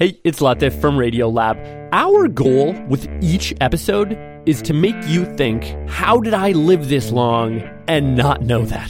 Hey, it's Latif from Radiolab. Our goal with each episode is to make you think, how did I live this long and not know that?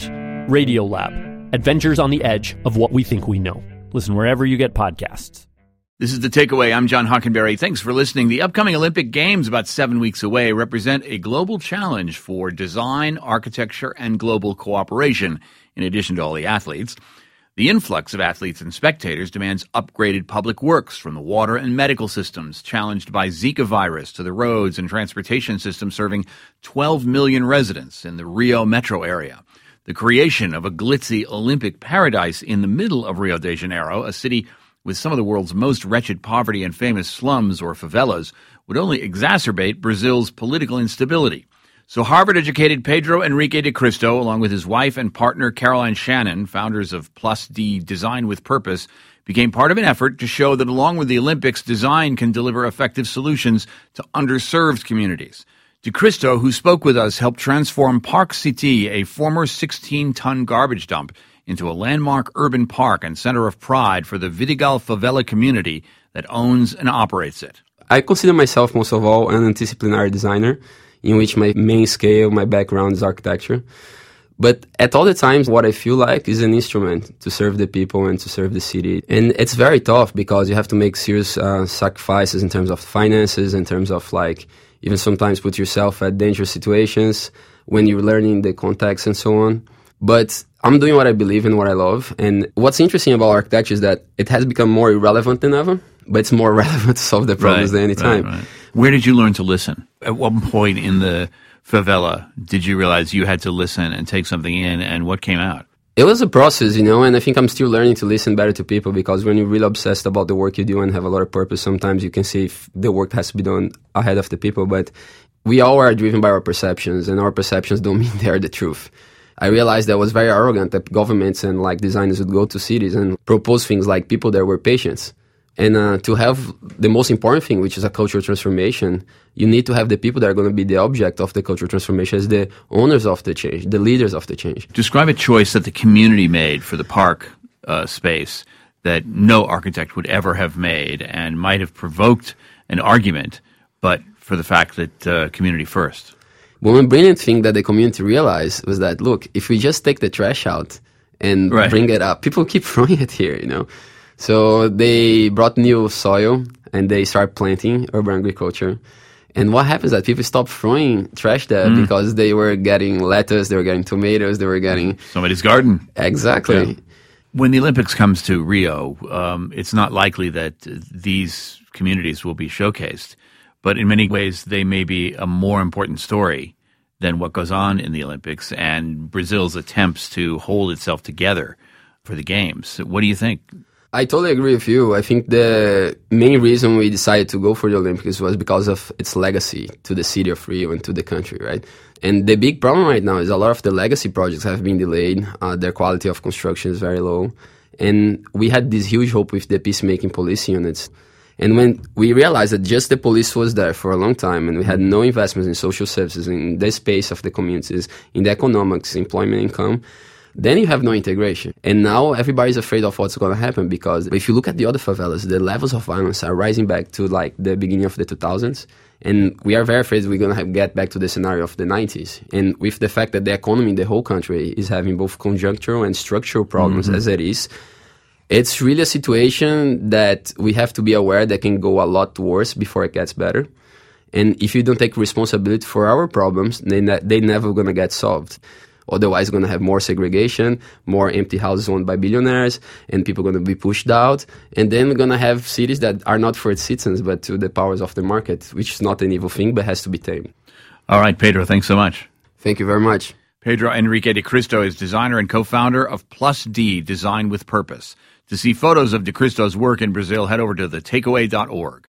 Radiolab, adventures on the edge of what we think we know. Listen wherever you get podcasts. This is The Takeaway. I'm John Hockenberry. Thanks for listening. The upcoming Olympic Games, about 7 weeks away, represent a global challenge for design, architecture, and global cooperation, in addition to all the athletes. The influx of athletes and spectators demands upgraded public works, from the water and medical systems challenged by Zika virus to the roads and transportation systems serving 12 million residents in the Rio metro area. The creation of a glitzy Olympic paradise in the middle of Rio de Janeiro, a city with some of the world's most wretched poverty and famous slums or favelas, would only exacerbate Brazil's political instability. So Harvard-educated Pedro Henrique de Cristo, along with his wife and partner Caroline Shannon, founders of Plus D Design with Purpose, became part of an effort to show that along with the Olympics, design can deliver effective solutions to underserved communities. De Cristo, who spoke with us, helped transform Park City, a former 16-ton garbage dump, into a landmark urban park and center of pride for the Vidigal favela community that owns and operates it. I consider myself, most of all, an interdisciplinary designer, in which my main scale, my background is architecture. But at all the times, what I feel like is an instrument to serve the people and to serve the city. And it's very tough because you have to make serious sacrifices in terms of finances, in terms of even sometimes put yourself at dangerous situations when you're learning the context and so on. But I'm doing what I believe in, what I love. And what's interesting about architecture is that it has become more irrelevant than ever, but it's more relevant to solve the problems than any time. Right. Where did you learn to listen? At one point in the favela, did you realize you had to listen and take something in, and what came out? It was a process, and I think I'm still learning to listen better to people, because when you're really obsessed about the work you do and have a lot of purpose, sometimes you can see if the work has to be done ahead of the people. But we all are driven by our perceptions, and our perceptions don't mean they're the truth. I realized that was very arrogant that governments and designers would go to cities and propose things like people that were patients. And to have the most important thing, which is a cultural transformation, you need to have the people that are going to be the object of the cultural transformation as the owners of the change, the leaders of the change. Describe a choice that the community made for the park space that no architect would ever have made and might have provoked an argument, but for the fact that community first. One brilliant thing that the community realized was that, look, if we just take the trash out and bring it up, people keep throwing it here, So they brought new soil and they start planting urban agriculture. And what happens is that people stop throwing trash there because they were getting lettuce, they were getting tomatoes, they were getting... somebody's garden. Exactly. Yeah. When the Olympics comes to Rio, it's not likely that these communities will be showcased. But in many ways, they may be a more important story than what goes on in the Olympics and Brazil's attempts to hold itself together for the Games. What do you think? I totally agree with you. I think the main reason we decided to go for the Olympics was because of its legacy to the city of Rio and to the country, right? And the big problem right now is a lot of the legacy projects have been delayed. Their quality of construction is very low. And we had this huge hope with the peacemaking police units. And when we realized that just the police was there for a long time and we had no investments in social services, in the space of the communities, in the economics, employment income, then you have no integration. And now everybody's afraid of what's going to happen, because if you look at the other favelas, the levels of violence are rising back to the beginning of the 2000s. And we are very afraid we're going to get back to the scenario of the 90s. And with the fact that the economy in the whole country is having both conjunctural and structural problems as it is, it's really a situation that we have to be aware that can go a lot worse before it gets better. And if you don't take responsibility for our problems, they're never going to get solved. Otherwise, we're going to have more segregation, more empty houses owned by billionaires, and people are going to be pushed out. And then we're going to have cities that are not for its citizens, but to the powers of the market, which is not an evil thing, but has to be tamed. All right, Pedro, thanks so much. Thank you very much. Pedro Henrique de Cristo is designer and co-founder of Plus D Design with Purpose. To see photos of de Cristo's work in Brazil, head over to thetakeaway.org.